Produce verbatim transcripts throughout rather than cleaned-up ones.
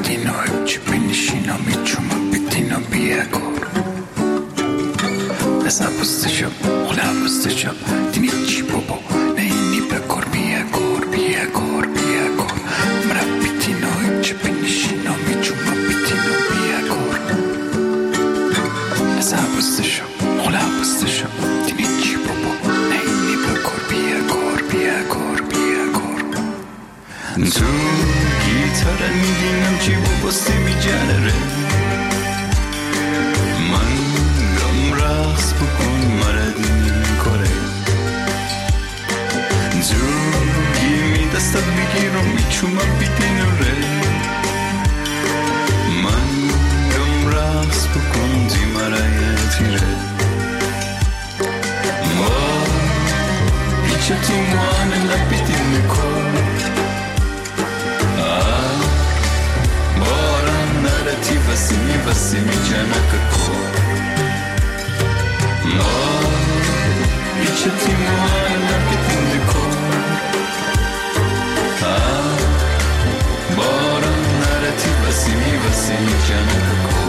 بدین و چی بینشین و میچوم بدین و بیاگور نزا بستشم خلا بستشم دینی چی بابا نه اینی بکر بیاگور بیاگور بیاگور مرا بدین و چی بینشین و میچوم بدین و بیاگور نزا بستشم خلا بستشم دینی چی بابا نه اینی بکر بیاگور بیاگور بیاگور تو گیتاره میدینم چی بو بستی میجنره من گم رقص بکن مردین کاره زوگی می دستت بگیرم میچومم بیدین ره من گم رقص بکن زیمره تیره ما پیچه تو موانه لبیدین میکن Ti vasimi vasimi janaka ko no ichati moana bitinde ko ah baran narati vasimi vasimi janaka ko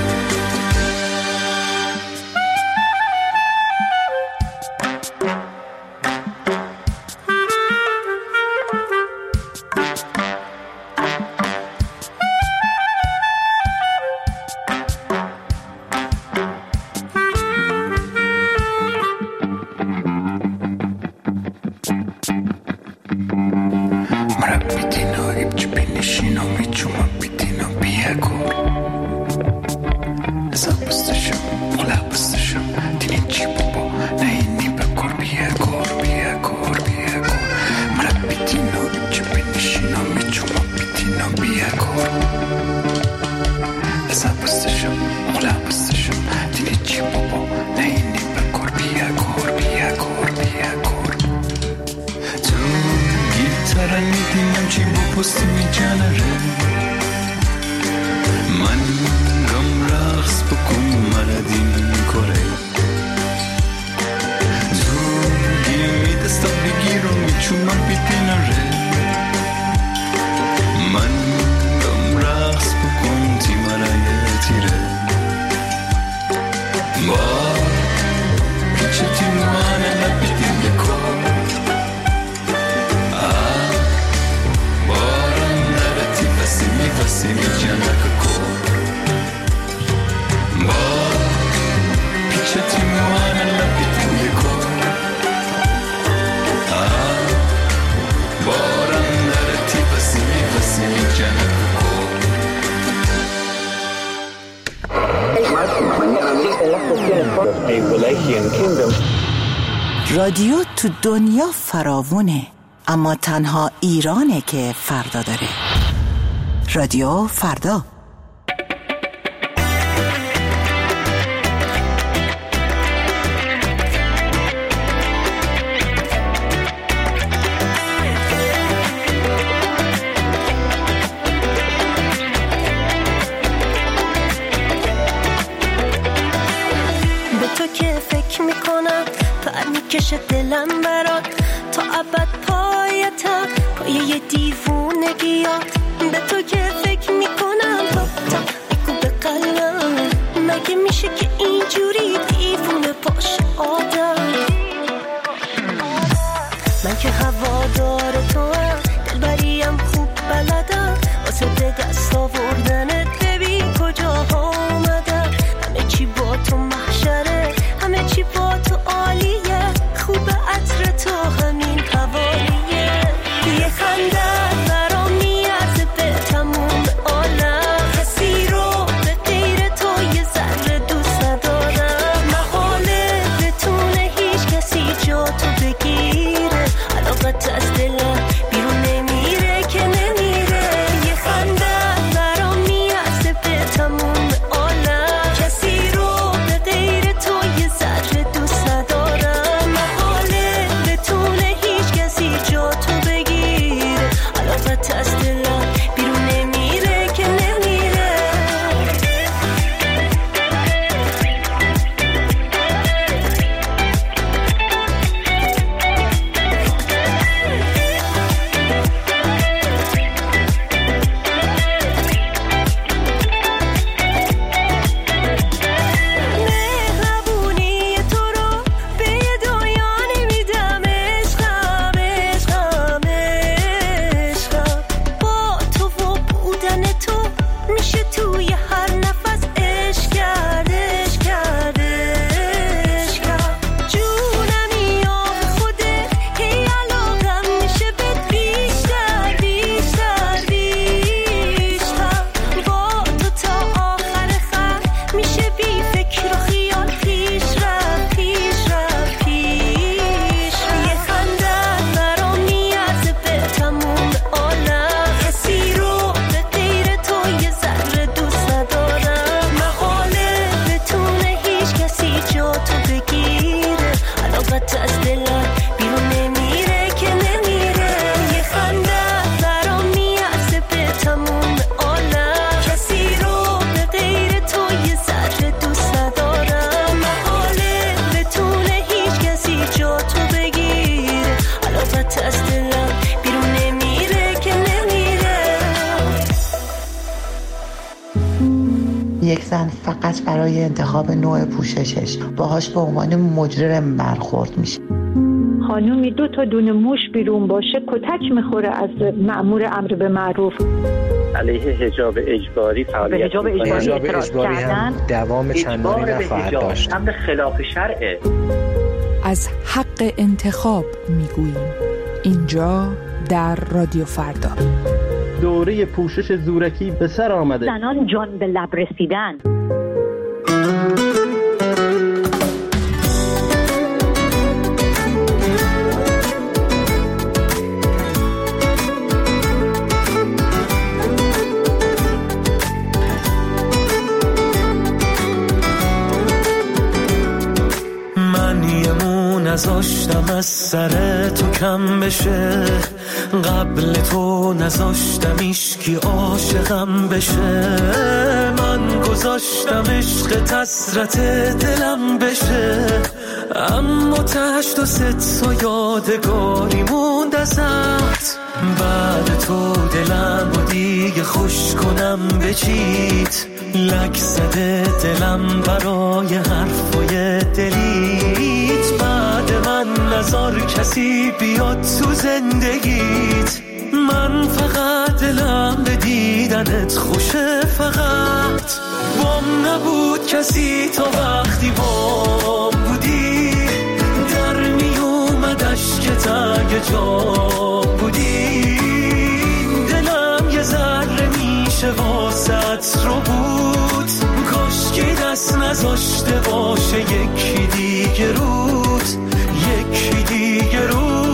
رادیو تو دنیا فراوونه اما تنها ایرانه که فردا داره. رادیو فردا. کش دلم برات تا ابد پایتم پایه یه دیوونگیات به تو که فکر میکنم تا تا بگو به قلبم مگه میشه که اینجوری دیوونه باشه آدم من که هوادار تو هم دلبریم خوب بلدم واسه به دست آوردنت ببین کجاها اومدم همه چی با تو محشره همه چی با تو عالیه خوب عطر تو همین حوالیه یه خنده برام میارزه به تموم عالم میشه توی هر نفس عشق کرده عشق کرده عشق کرد جونمی آب خوده هی علاقم میشه بهت بیشتر بیشتر بیشتر با تو تا آخر خط میشه بی فکر و خیال پیش رفت پیش رفت پیش رفت یه خندت برام میارزه به تموم عالم کسی رو به غیر تو یه ذره دوست ندارم محاله بتونه هیچ کسی جا تو بگیره علاقت از دلم بیرون نمیره که نمیره یه خندت برام میارزه به تموم عالم کسی رو به غیر تو یه ذره دوست ندارم محاله بتونه هیچ کسی جا تو بگیره علاقت از دلم بیرون نمیره که نمیره یک زن فقط برای انتخاب نوع پوششش باهاش به عنوان مجرم برخورد میشه. خانومی دو تا دونه موش بیرون باشه کتک میخوره از مأمور امر به معروف. علیه حجاب اجباری فعالیت حجاب اجباری, حجاب اجباری هم دوام چندانی نخواهد داشت. امر خلاف شرعه. از حق انتخاب میگوییم اینجا در رادیو فردا. دوره پوشش زورکی به سر آمده. زنان جان به لب رسیدن. نذاشتم از سر تو کم بشه قبل تو نذاشتم ایشکی عاشقم بشه من گذاشتم عشق حسرت دلم بشه اما تشت و ست و یادگاری موند ازت بعد تو دلم و دیگه خوش کنم بچیت لک زده دلم برای حرفای دلیت بعد من نذار کسی بیاد تو زندگیت من فقط دلم به دیدنت خوشه فقط بام نبود کسی تا وقتی بام بودی در می اومد اشکت اگه جام بودی دلم یه ذره میشه واسط رو بود کاش که دست نذاشته باشه یکی دیگه رود یکی دیگه رود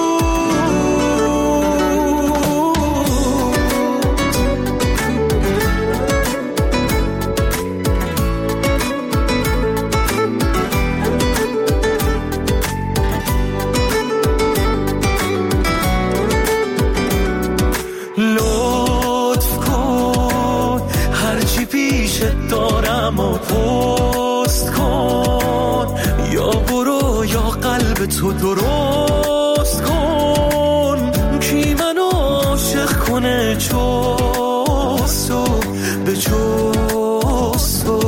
دارم و پست کن یا برو یا قلب تو درست کن کی منو عاشق کنه چوستو به چوستو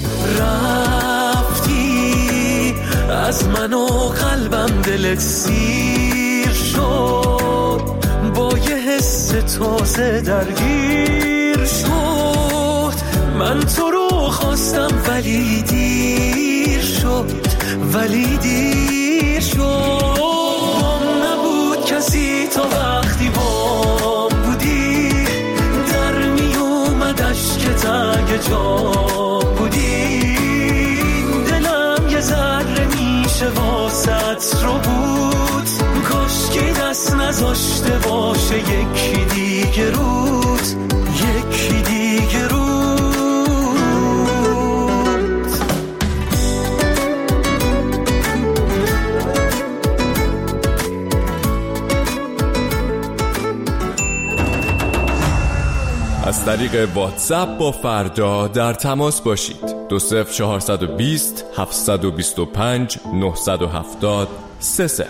رفتی از منو قلبم دلت سیر شد با یه حس تازه درگیر شد من تو رو خواستم ولی دیر شد ولی دیر شد بام نبود کسی تا وقتی بام بودی در می اومد اشکت اگه جام بودی دلم یه ذره میشه واسط رو بود کاش که دست نذاشته باشه یکی دیگه رود یکی دیگه رود از طریق واتساپ با فردا در تماس باشید. دو صفر چهارصد و بیست هفتصد و بیست و پنج نهصد و هفتاد سه صفر.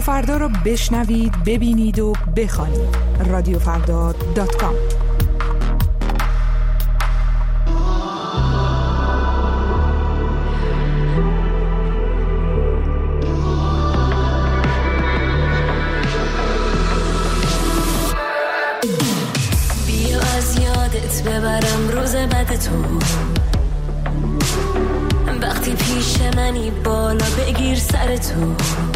فردا را بشنوید، ببینید و بخوانید. رادیو فردا دات کام. بیا از یادت ببرم روز بعد تو، وقتی پیش منی بالا بگیر سر تو.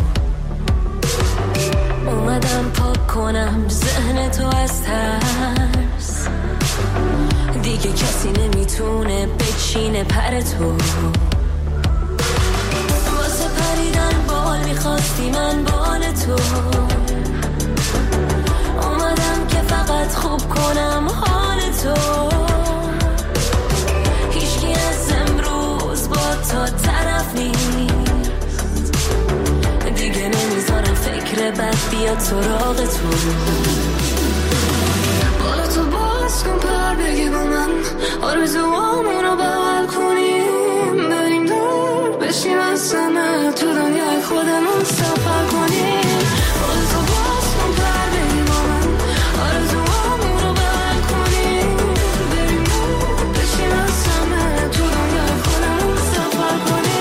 اومدم پاک کنم ذهن تو از ترس، دیگه کسی نمیتونه بچینه پر تو. واسه پریدن بال میخواستی من بال تو، اومدم که فقط خوب کنم حال تو. هیچکی از امروز با تا طرف نیست، دیگه نمیذارم فکر بد بیاد سراغ تو. بالا تو باز کن پر بگی با من، آرزوامون رو بغل کنیم، بریم دور بشیم از همه، تو دنیای خودمون سفر کنیم. بالا تو باز کن پر بگی با من، آرزوامون رو بغل کنیم، بریم دور بشیم از همه، تو دنیای خودمون سفر کنیم.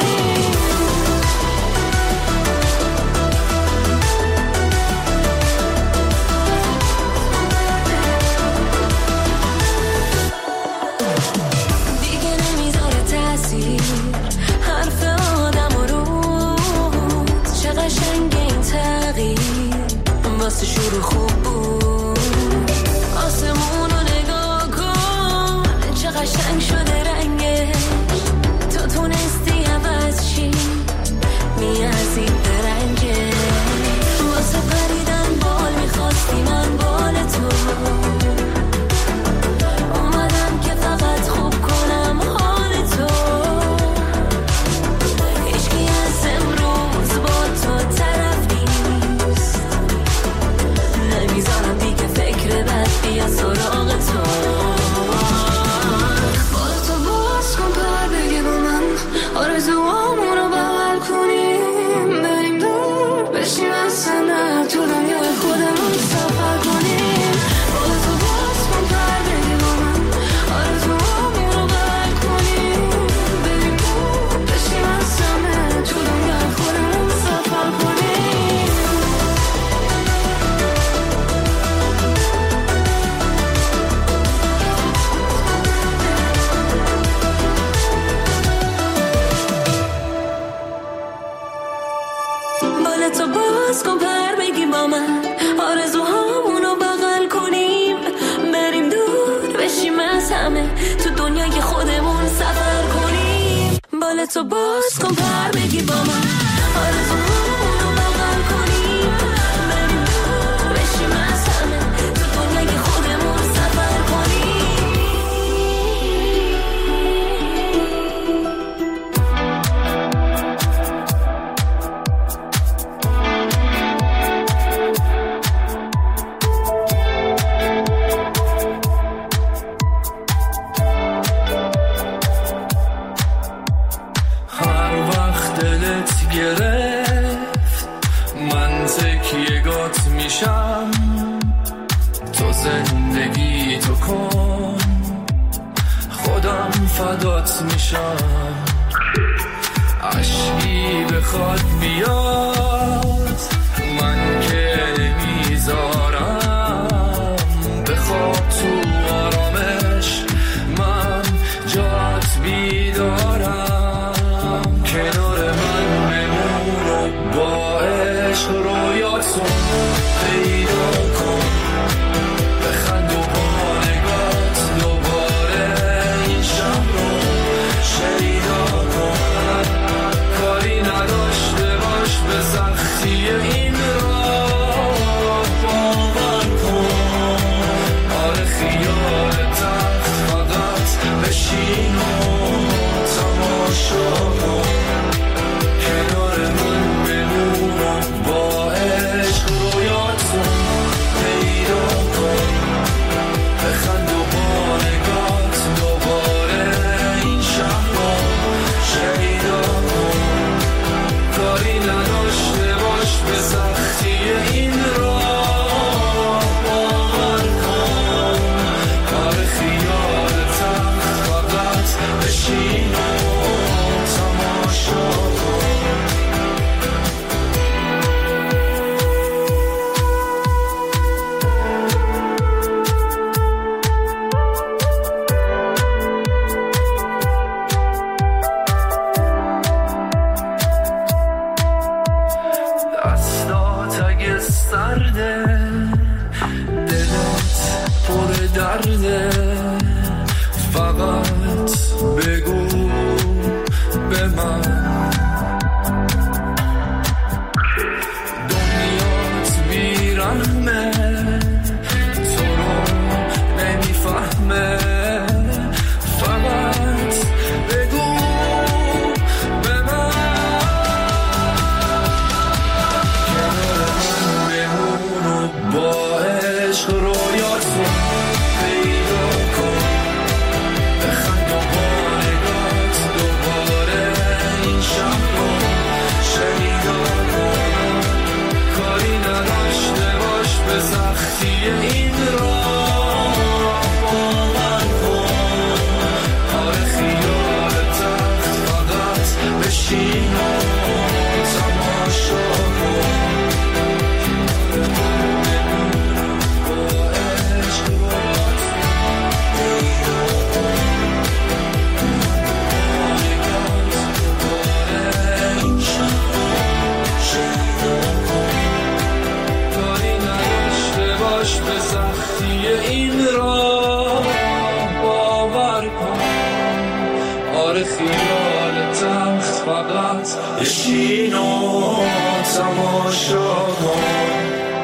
حرف آدم و روز چه قشنگ این تغییر واسه شروع خوب بود. آسمون رو نگاه کن چه قشنگ شده رنگش، تو تونستی عوض چی میارزی به رنگش. واسه پریدن بال میخواستی من بال تو، اومدم که فقط خوب کنم حال تو. هیچکی از امروز با تو طرف نیست، نمیذارم دیگه فکر بد بیاد سراغ تو. بالا تو باز کن پر بگی با من، آرزوامون رو بغل کنیم، بریم دور بشیم از همه، تو دنیای خودمون سفر کنیم. بالا تو باز کن پر بگی با من، آرزوامون رو بغل کنیم، بریم دور بشیم از همه، تو دنیای خودمون سفر کنیم. بالا تو باز کن پر بگی با من، آرزوهامون رو بغل کنیم، بریم دور بشیم از همه، تو دنیای خودمون سفر کنیم. بالا تو باز کن پر بگی با من، آرزوهامون رو بغل کنیم، بریم دور بشیم از همه، تو دنیای خودمون سفر کنیم. هر وقت دلت گرفت من تکیه‌گات میشم، تو زندگی تو کن خودم فدات میشم. عشقی بخواد بیاد من که نمیذارم، بخواب تو آرامش من جات بیدارم. کنار من بمون و با عشق رویاتون پیدا کن، بخند و با نگات دوباره این شب رو شیدا کن. کاری نداشته باش به سختی سرده، فقط بگو به من دنیات بیرحمه، تو رو نمیفهمه، فقط بگو به من کنار من بمون و با عشق رویاتو پیدا کن، بخند و با نگات دوباره این شب رو شنیدا کن، کاری نداشته باش به سختی این راه باور کن، آره خیال تخت فقط بشین و تماشا کن. به سختی این را باور کن، آره خیال تخت فقط بشین و تماشا کن.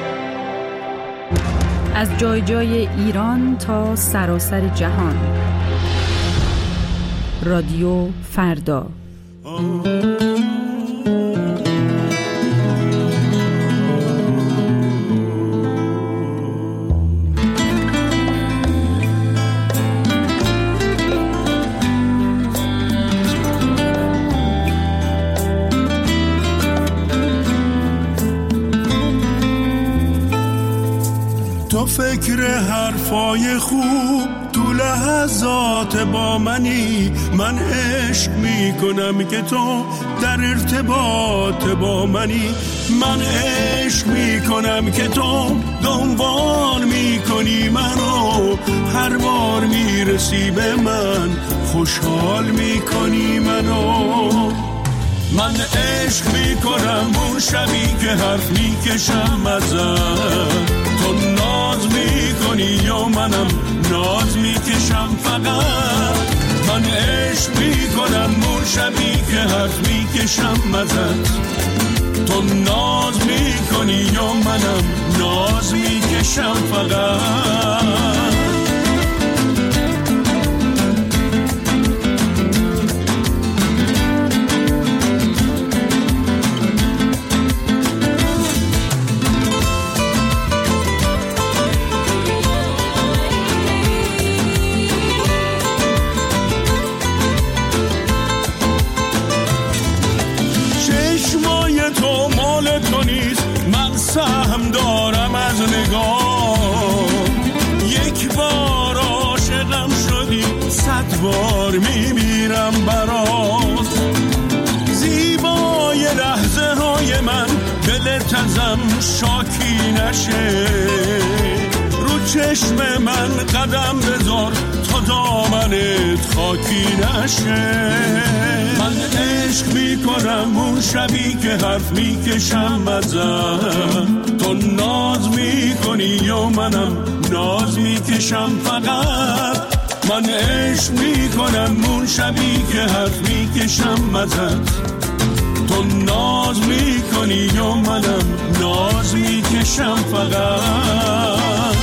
از جای جای ایران تا سراسر جهان، رادیو فردا. تو فکر حرفای خوب تو لحظات با منی، من عشق میکنم که تو در ارتباط با منی، من عشق میکنم که تو دنبال میکنی منو، هر بار میرسی به من خوشحال میکنی منو، من عشق میکنم اون شبی که حرف میکشم ازت، تو ناز میکنی یا منم ناز میکشم فقط، من عشق میکنم اون شبی که حرف میکشم ازت، تو ناز میکنی یا منم ناز میکشم فقط. سهم دارم از نگاه، یک بار عاشقم شدی صد بار میمیرم برات، زیبای لحظه های من دلت ازم شاکی نشه، رو چشم من قدم بذار تا دامنت خاکی نشه، من عشق میکنم اون شبی که حرف میکشم ازت، تو ناز میکنی یا منم ناز میکشم فقط، من عشق میکنم اون شبی که حرف میکشم ازت، تو ناز میکنی یا منم ناز میکشم فقط.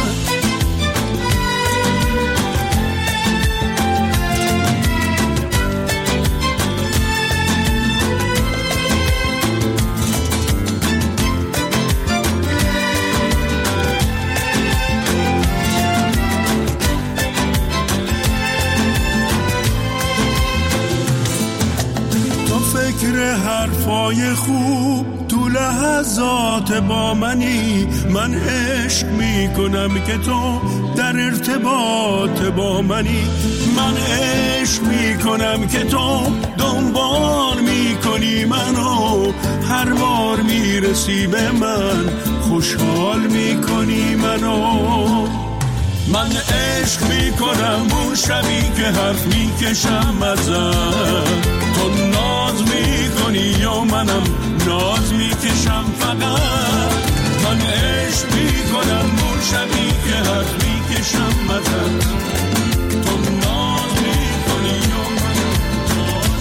فکر حرفای خوب تو لحظات با منی، من عشق میکنم که تو در ارتباط با منی، من عشق میکنم که تو دنبال میکنی منو، هر بار میرسی به من خوشحال میکنی منو، من عشق میکنم اون شبی که حرف میکشم ازت، تو ناز میکنی یا منم ناز میکشم فقط، من عشق میکنم اون شبی که حرف میکشم میکشم بدن تو ناز میکنی و من ناز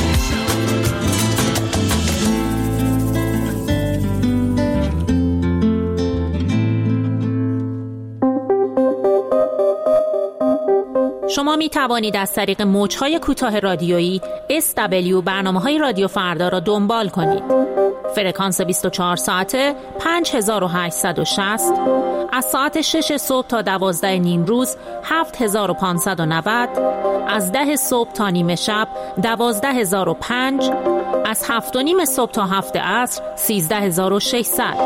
شما می توانید از طریق موج‌های کوتاه رادیویی اس دبلیو برنامه‌های رادیو فردا را دنبال کنید. فرکانس بیست و چهار ساعته پنج هزار و هشتصد و شصت، از ساعت شش صبح تا دوازده نیم روز هفت هزار و پانصد و نود، از ده صبح تا نیمه شب دوازده هزار و پنج، از هفت و نیم صبح تا هفت عصر سیزده هزار و ششصد.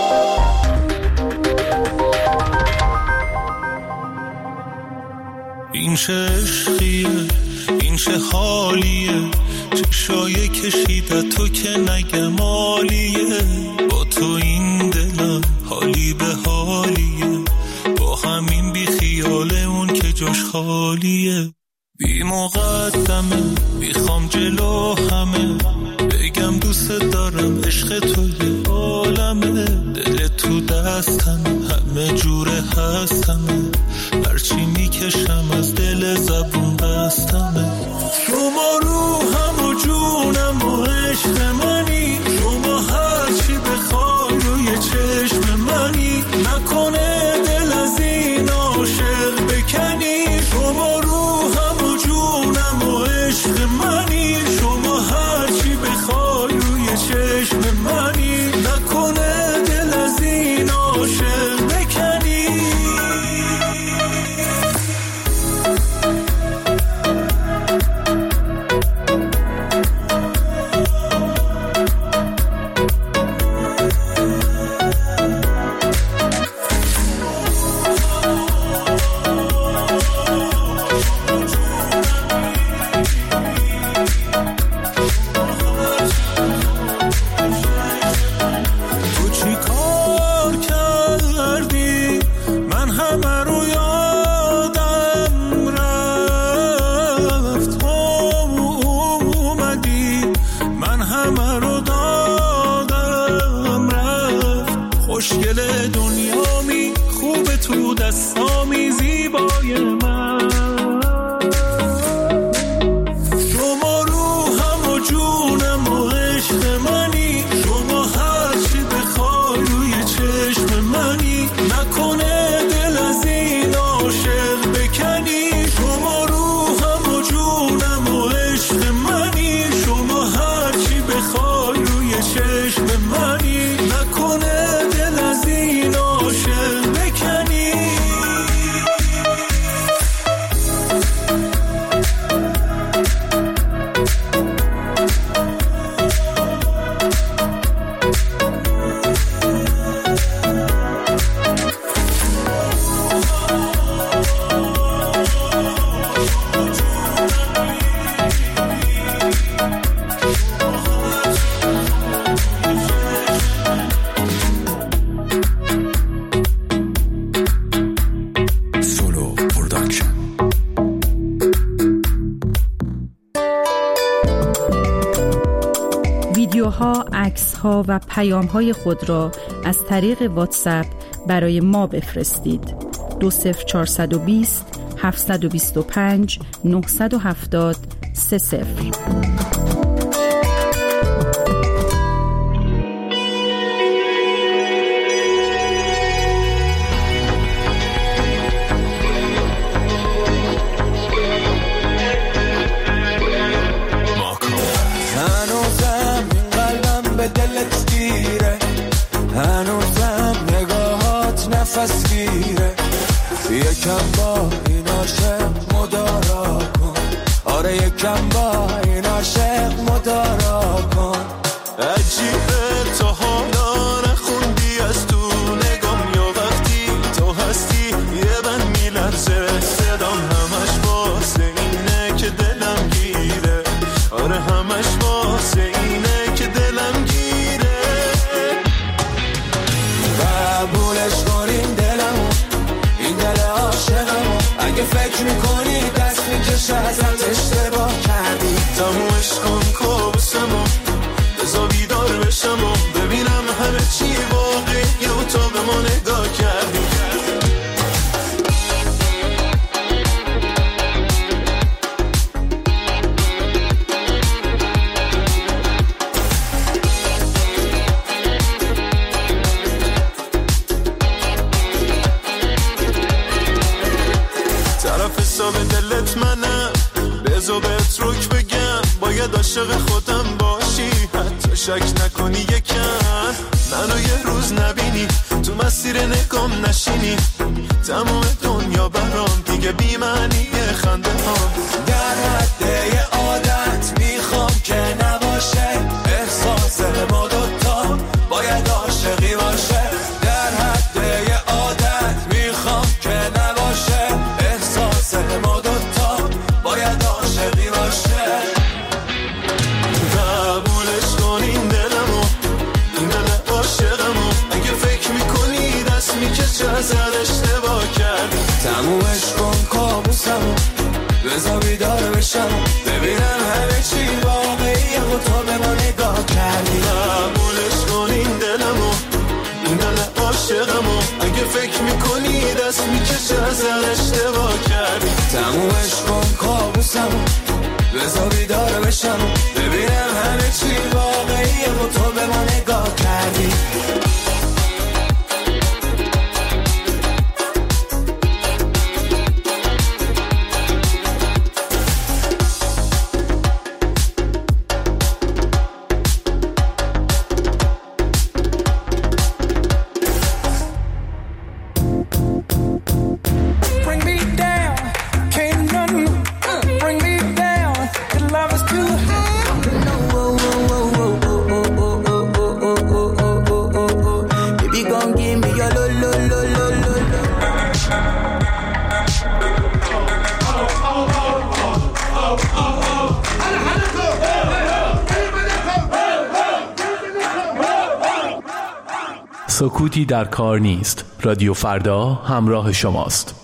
این چه عشقیه، این چه حالیه، چشای کشیده تو که نگم عالیه، با تو این دلم حالی به حالیه، با همین بی خیاله اون که جاش خالیه، بی مقدمه میخوام جلو همه بگم دوست دارم عشق تو یه عالمه، دل تو دستم همه جوره هستمه، هرچی میکشم از دل زبون بستمه، شما روحم و جونم و عشق منی، شما هرچی بخوای روی چشم منی، نکنه دل از این عاشق بکنی، شما روحم و جونم و عشق منی، شما هرچی بخوای روی چشم منی، نکنه دل از این عاشق بکنی. ویدیوها، عکس‌ها و پیام‌های خود را از طریق واتساپ برای ما بفرستید. دو صفر چهارصد و بیست هفتصد و بیست و پنج نهصد و هفتاد سه صفر. یکم با این عاشق مدارا کن، آره یکم با این عاشق مدارا کن. عجیبه تو حالا نخوندی از تو نگام، یا وقتی تو هستی یه بند میلرزه صدام، همش واسه اینه که دلم گیره، آره همش واسه اینه که دلم گیره. قبولش کنین دلمو، این دل عاشقمو، اگه فکر میکنی دست میکشه ازت اشتباه کردی. تمومش کن کابوسمو، بذار بیدار بشم و ببینم همه چی واقعیه و تو به ما نگاه کردی. حساب دلت منم، بزو بهت رک بگم باید عاشق خودم باشی، حتی شک نکنی یکم منو یه روز نبینی، تو مسیر نگام نشینی، تمام دنیا برام دیگه بی معنیه خنده ها. در حد یه عادت میخوام که نباشه، احساس ما دوتا باید عاشقی باشه. در حد یه عادت میخوام که نباشه، احساس ما دوتا باید عاشقی باشه. قبولش کن این دلمو، این دل عاشقمو، اگه فکر میکنی دست میکشه ازت اشتباه کردی. تمومش کن کابوسمو، بذار بیدار بشم ببینم همه چی واقعیه و تو به ما نگاه کردی. قبولش کن این دلمو، این دل عاشقمو، اگه فکر میکنی دست میکشه ازت اشتباه کردی. تمومش کن کابوسمو، بذار بیدار بشم ببینم همه چی واقعیه و تو به ما نگاه کردی. سکوتی در کار نیست. رادیو فردا همراه شماست.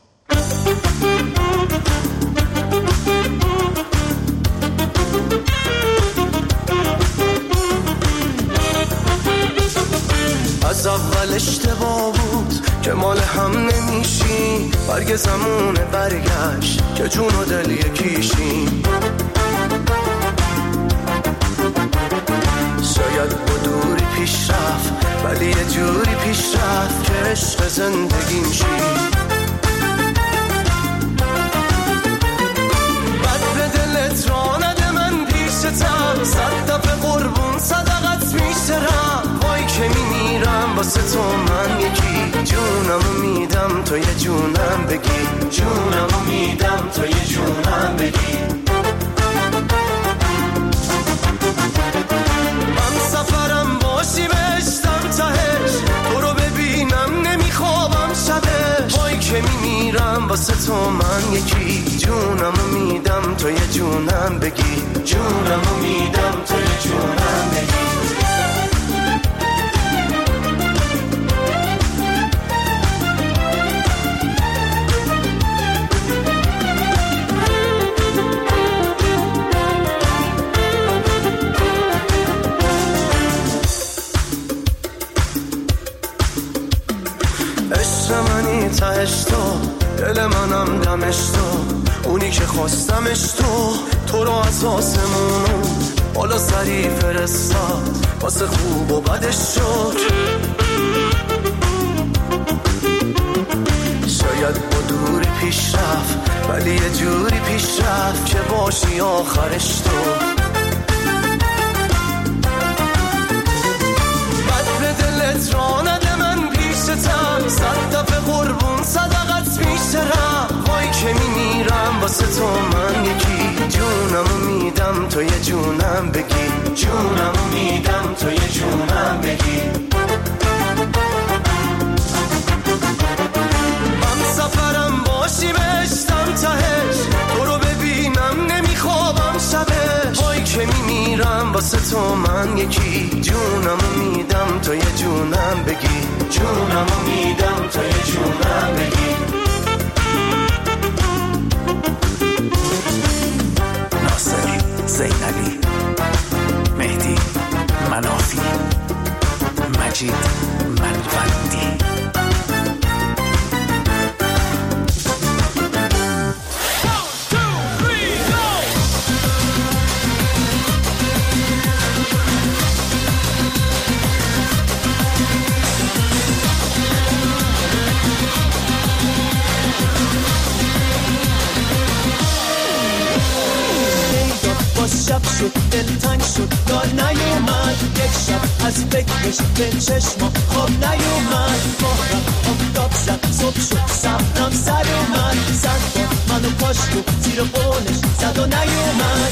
از اول اشتباه بود که مال هم نمیشیم، برگ زمونه برگشت که جون و دل یکیشیم. شاید با دوری پیش رفت ولی یه جوری پیش رفت که عشق زندگیم شی. بد به دلت را نده من پیشتم، صد دفعه قربون صدقت میشترم. وای که میمیرم واسه تو من یکی، جونمو میدم تو یه جونم بگی، جونمو میدم تو یه جونم بگی. من سفرم باشی بشتم تهش، تو رو ببینم نمیخوابم شبش. وای که میمیرم واسه تو من یکی، جونمو میدم تو یه جونم بگی، جونمو میدم تو یه جونم بگی. تهش تو، دل منم دمش تو، اونی که خواستمش تو، تو رو از آسمونو بالا سری فرستاد، واسه خوب و بدش شد. شاید با دوری پیش رفت ولی یه جوری پیش رفت که باشی آخرش تو. بد به دلت را نده من پیشتم، صد دفعه قربون صدقت میشترم. وای که میمیرم واسه تو من یکی، جونمو میدم تو یه جونم بگی، جونمو میدم تو یه جونم بگی. من سفرم باشی بشتم تهش، تو رو ببینم نمیخوابم شبش. وای که میمیرم واسه تو من یکی، جونمو میدم تو یه جونم بگی، جونمو میدم تو یه جونم بگی. ناصر، زینبی، مهدی، منافی، مجید، منوندی. شب شد دلتنگ شد یار نیومد یک شب از فکرش به چشما خواب نیومد ماه آفتاب زد صبح شد صبرم سر اومد سر با منو پاشت و زیر قولش زد و نیومد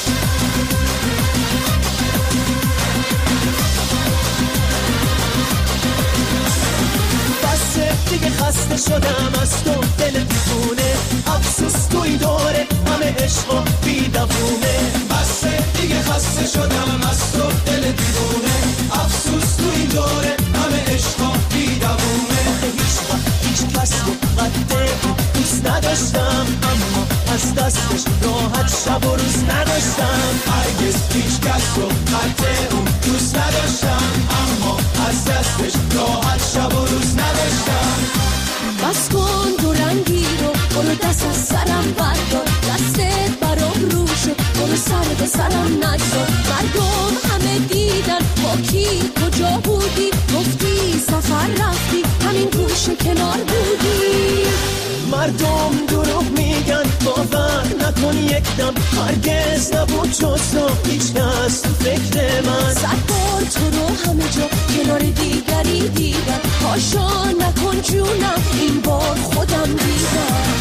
بسه دیگه خسته شدم از تو دل دیوونه افسوس تو این دوره همه عشق و بیدوونه بسه دیگه خسته شدم از تو دل دیوونه افسوس تو این دوره همه عشق و بیدوونه هیچ وقت هیچ کس رو قد دوست نداشتم اما از دستش راحت شب و روز نداشتم هرگز هیچ کس رو قد اون دوست نداشتم اما از دستش راحت شب و روز نداشتم بس کن دو رنگی رو برو دست از سرم بردار دستت برام رو شد برو سر به سرم نگذار مردم همه دیدن با کی کجا بودی گفتی سفر رفتی همین گوشه کنار بودی مردم دروغ میگن باور نکن یک دم هرگز نبود جز تو هیچ کس تو فکر من صد بار تو رو همه جا کنار دیگری دیدم پاشا نکن جونم این بار خودم دیدم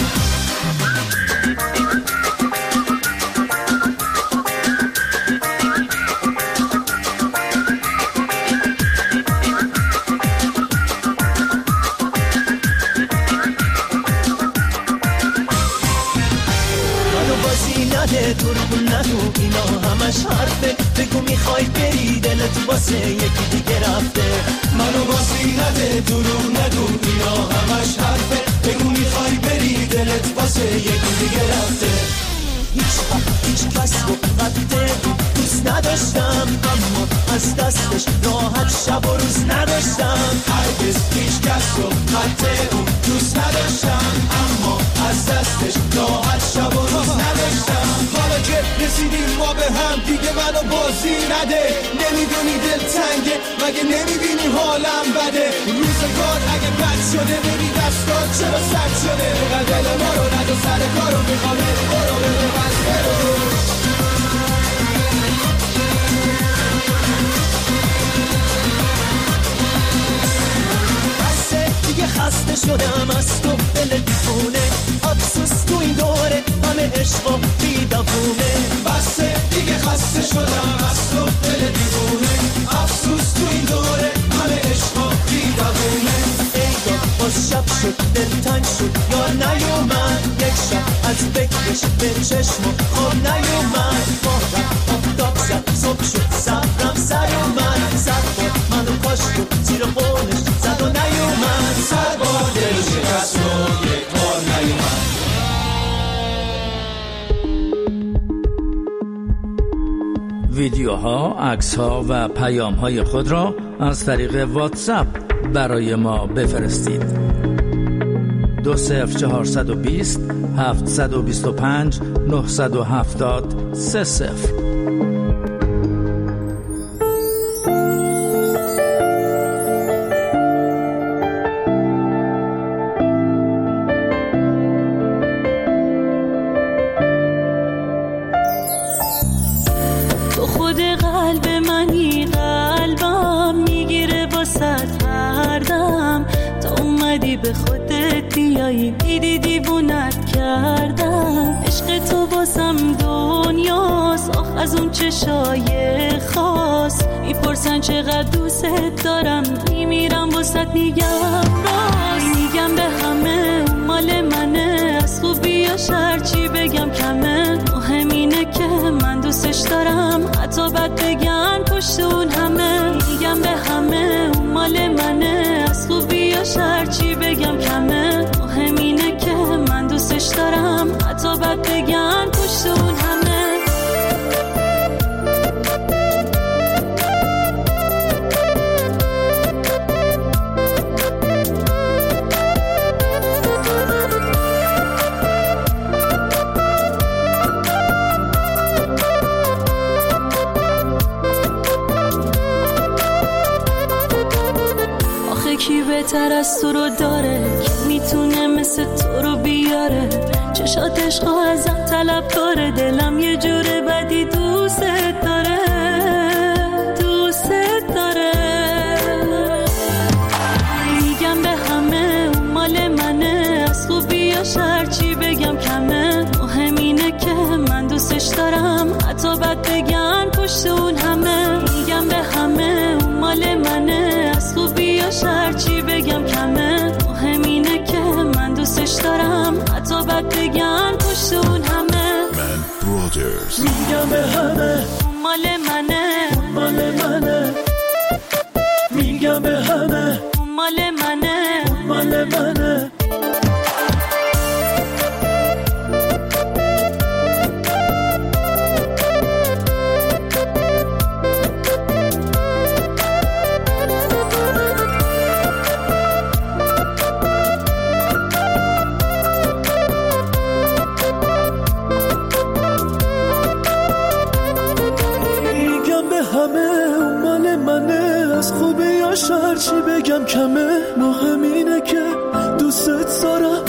دروغ نگو اینا همش حرفه بگو میخوای بری دلت واسه یکی دیگه رفته منو بازی نده دروغ نگو اینا همش حرفه بگو میخوای بری دلت واسه یکی دیگه رفته هیچ وقت هیچ کس رو قد دوست نداشتم اما از دستش راحت شب و روز نداشتم هرگز هیچ کس رو قد اون دوست نداشتم اما از دستش راحت شب و روز نداشتم حالا که رسیدیم ما به هم دیگه منو بازی نده نمیدونی دل تنگه مگه نمیبینی حالم بده روزگار اگه بد شده ببی دستان چرا سد شده بقدر دل ما رو ند و سر کارو میخوامه برو برو بس برو بسه دیگه خسته شدم از تو دل دیوونه افسوس تو این دوره همه عشق و بیدوونه بسه دیگه خسته شدم از تو دل دیوونه افسوس تو این دوره همه عشق و بیدوونه ای داد باز شب شد دلتنگ شد یار نیومد یک شب از فکرش به چشم خواب نیومد ماه رفت آفتاب زد صبح شد صبرم سر اومد سر باد منو کاشت و زیر قولش زد و نیومد سر باد دل شکست و یک بار نیومد ویدیوها، عکس‌ها و پیام‌های خود را از طریق واتساپ برای ما بفرستید. دو صفر چهارصد و بیست هفتصد و بیست و پنج نهصد و هفتاد سه صفر. به خودت بیایی دیدی دیوونت کردم عشق تو باسم دنیاست آخ از اون چشای خاص میپرسن چقدر دوست دارم میمیرم واسط میگم راست میگم به همه مال منه از خوبی یا شر چی بگم کمه مهم اینه که من دوستش دارم حتی بد بگن پشت اون همه میگم به همه مال منه از خوبی یا شر چی بگم کمه مهم اینه که من دوستش دارم حتی بد بگن پشت اون همه کی بهتر از تو رو داره که میتونه مثل تو رو بیاره چشات عشقا ازم طلب داره دلم یه جوره بدی دوست دوستش دارم، حتی بد بگن پشت اون همه. میگم به همه اون مال منه، از خوبی یا شر چی بگم کمه. مهم اینه که من دوستش دارم، حتی بد بگن پشت اون همه. من برادرز میگم به همه اون مال منه، اون مال منه. میگم به همه اون مال منه، اون مال منه. شهر چی بگم کمه، مهم اینه که دوستت دارم.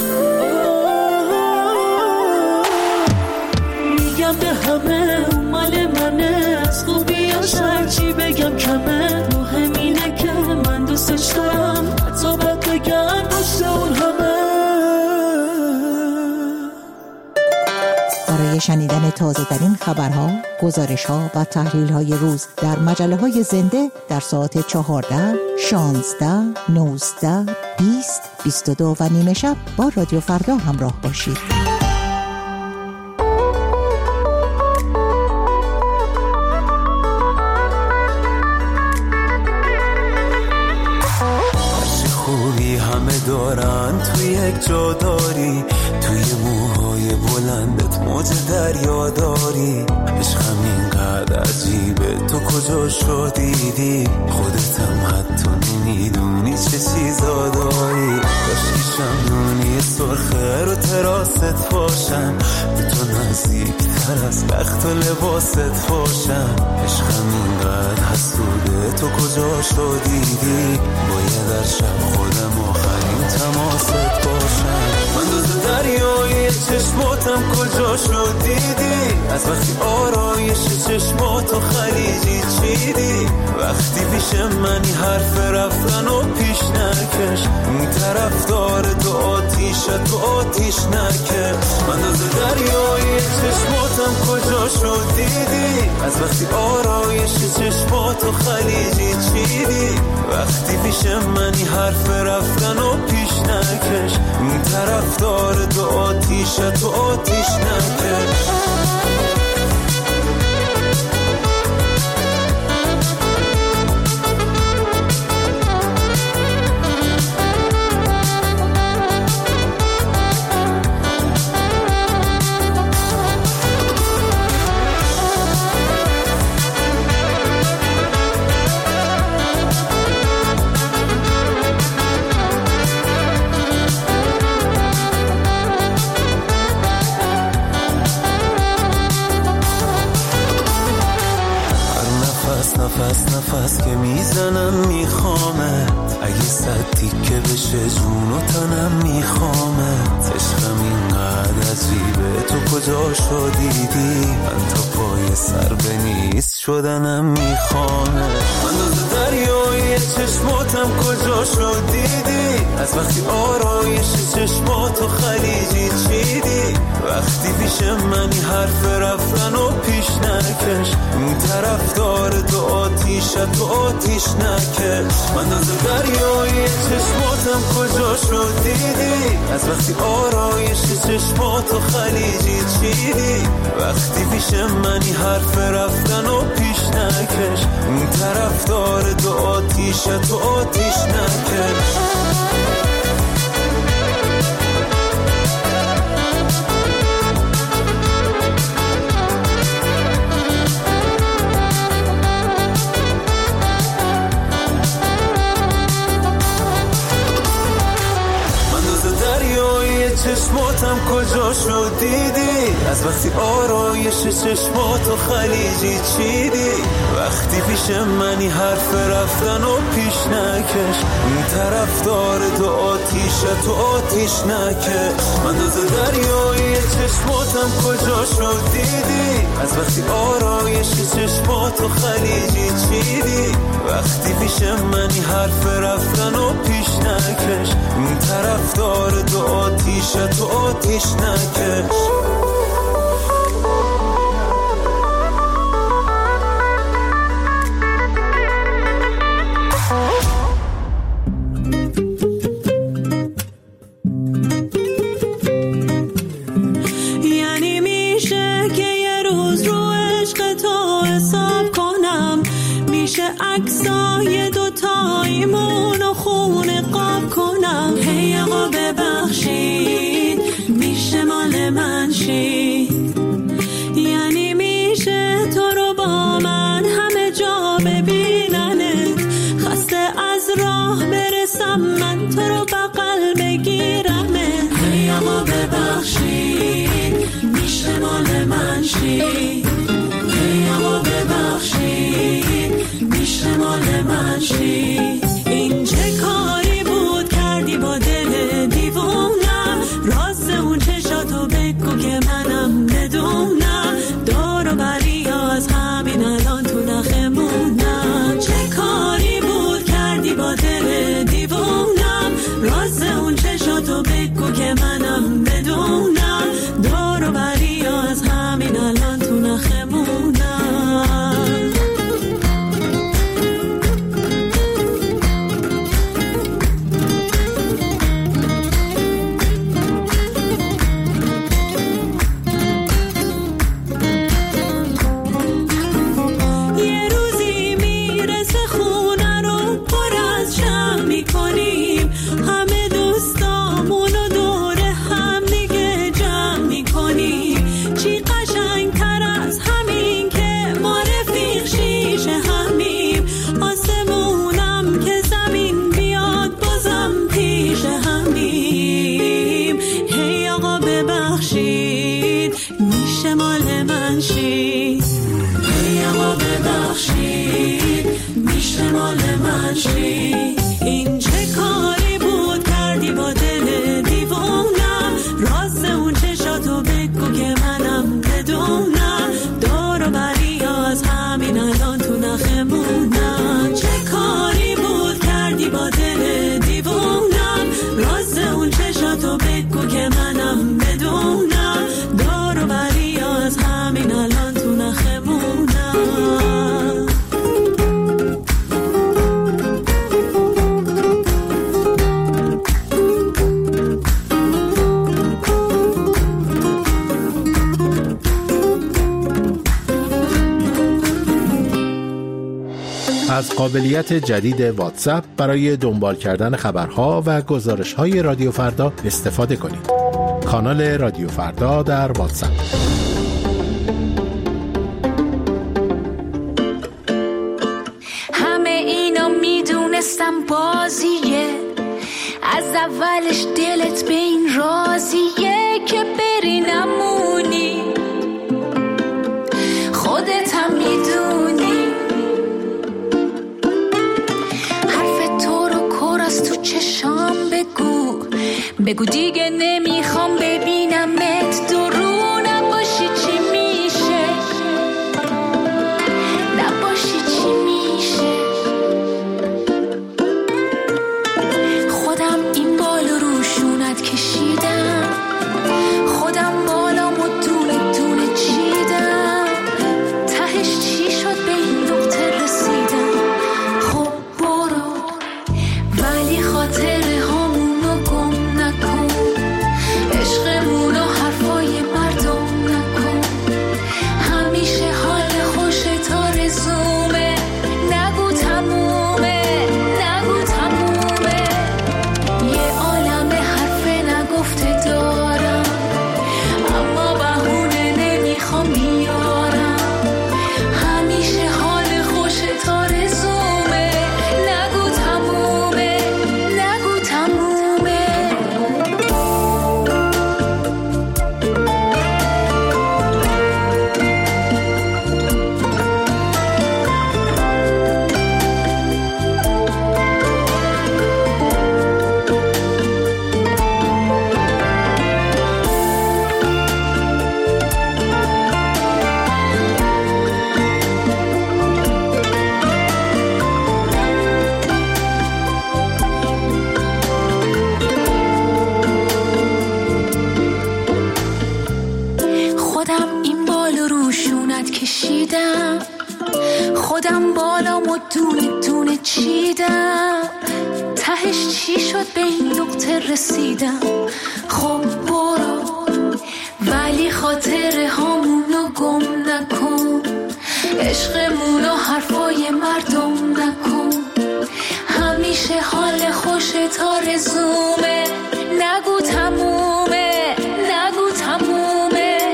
میگم به همه اون مال منه، از خوبی یا شهر چی بگم کمه. مهم اینه که من دوستش دارم، حتی بد بگم پشت اون همه. برای شنیدن تازه ترین خبرها، گزارش ها و تحلیل های روز در مجله های زنده در ساعت چهارده، شانزده، نوزده، بیست، بیست و دو و نیمه شب با رادیو فردا همراه باشید. خوبی همه دارن، توی یک جا داری، توی موهای بلندت موج دریا داری. عشقم اینقدر عجیبه، تو کجا شدیدی؟ خودتم حتی نمیدونی چه چیزا داری. کاشکی شمدونی سرخه رو تراست باشم، به تو نزدیک تر از بخت و لباست باشم. عشقم اینقدر حسوده، تو کجا شدیدی؟ باید در شب خودم آخرین تماست باشم. من دوز دریای چشماتم کجا شدیدی؟ از وقتی آرایش چشماتو خلیجی چیدی؟ وقتی پیش منی حرف رفتن و پیش نکش، اون طرف داره تو آتیش تو آتیش نکش. من دوز دریای چشماتم کجا شدیدی؟ از وقتی آرایش چشماتو خلیجی چیدی؟ وقتی پیش منی حرف رفتن و پیش نکش، اون طرف داره تو آتیش تو آتیش نکش. نفس نفس که میزنم میخوامت، اگه صد تیکه بشه جون و تنم میخوامت. عشقم اینقدر عجیبه، تو کجا شدیدی؟ من تا پای سر به نیست شدنم میخوامت. من دوز دریای چشماتم کجا شدیدی؟ از وقتی آرایش چشماتو خلیجی چیدی؟ وقتی پیش منی حرف رفتن و پیش نکش، اون طرف داره تو آتیش تو آتیش نکش. من دوز دریای چشماتم کجا شدیدی؟ از وقتی آرایش چشماتو خلیجی چیدی؟ وقتی پیش منی حرف رفتن و پیش نکش، اون طرف داره تو آتیش تو آتیش نکش. چشماتم کجا شدیدی؟ از وقتی آرایش چشماتو خلیجی چیدی؟ وقتی پیش منی حرف رفتن و پیش نکش، اون طرف داره تو آتیش تو آتیش نکش. من دوز دریای چشماتم کجا شدیدی؟ از وقتی آرایش چشماتو خلیجی چیدی؟ وقتی پیش منی حرف رفتن و پیش نکش، اون طرف داره تو آتیش تو آتیش نکش. ببخشید. یعنی میشه تو رو با من همه جا ببیننت، خسته از راه برسم من تو رو بغل بگیرمت. هی آقا ببخشید میشه مال من شی، هی آقا ببخشید میشه مال من شی. این چه کاری بود کردی با دل دیوونم، راز اون چشاتو بگو که منم بدونم، دور و بری از همین الان تو نخمونم. چه کاری بود کردی با دل دیوونم، راز اون چشاتو بگو که منم بدونم، دور و بری از همین الان تو نخمونم. این چه کاری بود کردی با دل دیوونم، راز اون چشاتو بگو که منم بدونم، دور و بری از همین الان تو نخمونم. چه کاری بود کردی با دل دیوونم، راز اون چشاتو بگو که منم بدونم، دور و بری از همین الان تو نخمونم. از قابلیت جدید واتساپ برای دنبال کردن خبرها و گزارش‌های رادیو فردا استفاده کنید. کانال رادیو فردا در واتساپ. همه اینا میدونستم بازیه، از اولش دلت به این راضیه که بری نمونی، خودت هم میدونی حرف تو رو کور از تو چشام بگو، بگو دیگه نمیخوام ببینمت درو، نباشی چی میشه، نباشی چی میشه. خودم این بالو روشونت کشیدم، خودم بالامو دونه دونه چیدم، تهش چی شد به این نقطه رسیدم. خب برو ولی خاطر همونو گم نکن، عشقمونو حرفای مردم نکن، همیشه حال خوشت آرزومه، نگو تمومه نگو تمومه. یه عالم حرف نگفته دارم، اما بهونه نمیخوام بیارم، همیشه حال خوشت آرزومه، نگو تمومه نگو تمومه. خودم این بالو روشونت کشیدم، خودم بالامو دونه دونه چیدم، تهش چی شد به این نقطه رسیدم. خب برو ولی خاطر همونو گم نکن، عشقمونو حرفای مردم نکن، همیشه حال خوشت آرزومه، نگو تمومه نگو تمومه.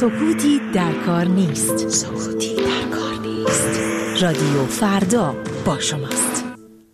سکوتی در کار نیست. سکوتی در کار نیست. رادیو فردا با شماست.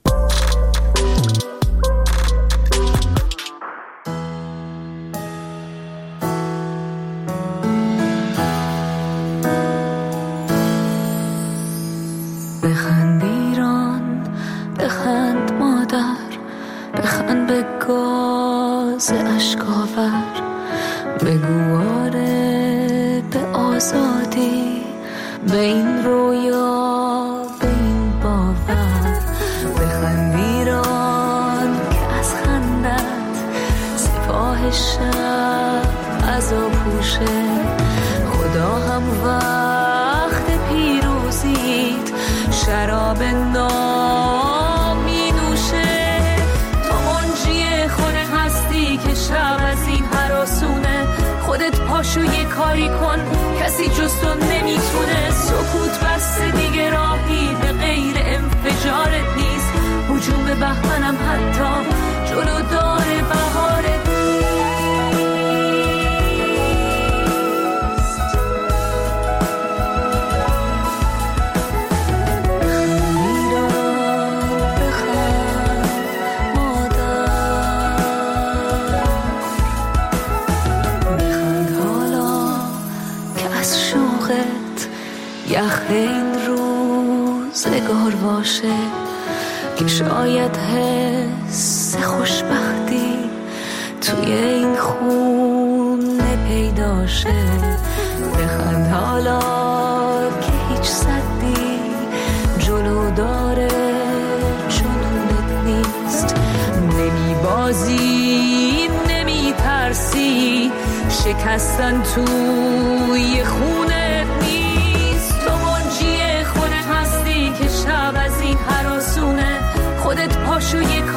بخند ایران، بخند مادر، بخند به گاز اشکاور، بگو آره به آزادی، به این رویا، به این باور. بخند ایران که از خندت سپاه شب عذاب پوشه، خدا هم وقت پیروزیت شراب نام می نوشه. تو منجی خونه هستی که شب از این هراسونه، خودت پاشو یه کاری کن، کسی جز تو نمیتونه. سکوت بسته دیگه راهی به غیر انفجارت نیست، هجوم بهمنم حتی جلو داره بهارت یخ این روزگار باشه که شاید حس خوشبختی توی این خونه پیدا شه. بخند حالا که هیچ صدی جلو داره جنونت نیست. نمی بازی نمی ترسی، شکستن توی خونه که شب از این هراسونه، خودت پاشو یه